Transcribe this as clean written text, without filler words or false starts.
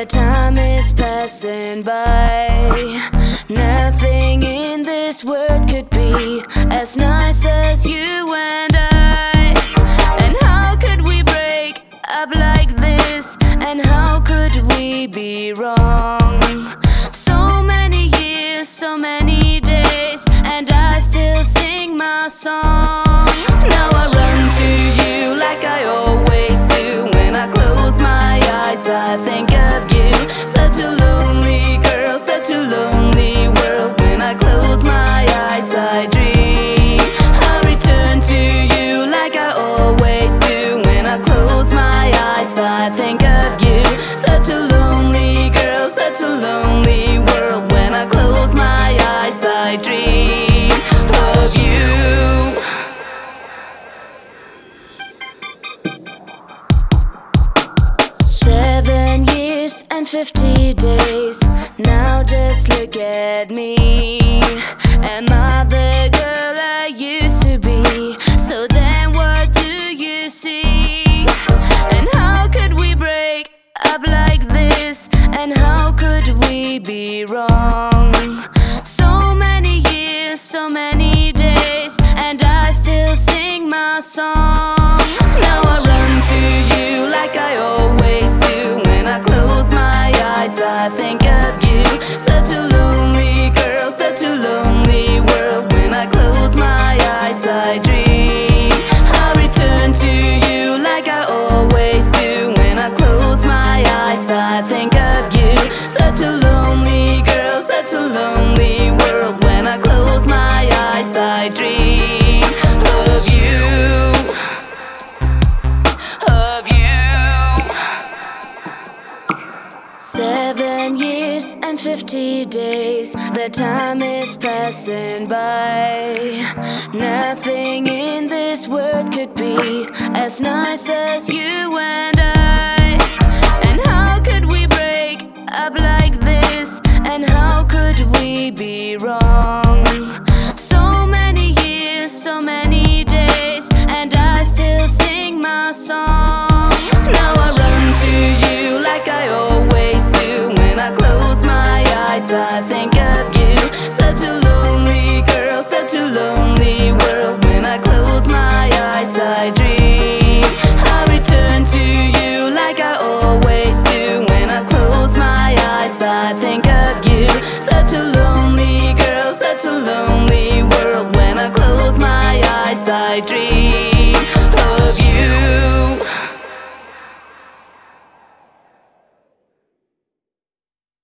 time is passing by. Nothing in this world could be as nice as you and I. And how could we break up like this? And how could we be wrong? So many years, so many days, and I still sing my song. Now I run to you like I always do. When I close my eyes, I think of you. Such a lonely girl, such a lonely world. When I close my eyes, I dream. I return to you like I always do. When I close my eyes, I think of you. Such a lonely girl, such a lonely world. When I close my eyes, I dream of you. 7 years and 50 days. Now just look at me. Am I the girl I used to be? So then what do you see? And how could we break up like this? And how could we be wrong? So many years, so many days, and I still sing my song. Now I run to you like I always do. When I close my eyes, I think of you. Such a lonely girl, such a lonely world. When I close my eyes, I dream. I return to you like I always do. When I close my eyes, I think of you. Such a lonely girl, such a lonely world. When I close my eyes, I dream of you. Of you. 7 years and 50 days. The time is passing by. Nothing in this world could be as nice as you and I. And how could we break up like this? And how could we be wrong? So many years, so many days, and I still sing my song. Now I run to you like I always do. When I close my eyes, I think of you. Such a lonely girl, such a lonely world. When I close my eyes, I dream. I return to you like I always do. When I close my eyes, I think of you. Such a lonely girl, such a lonely world. When I close my eyes, I dream.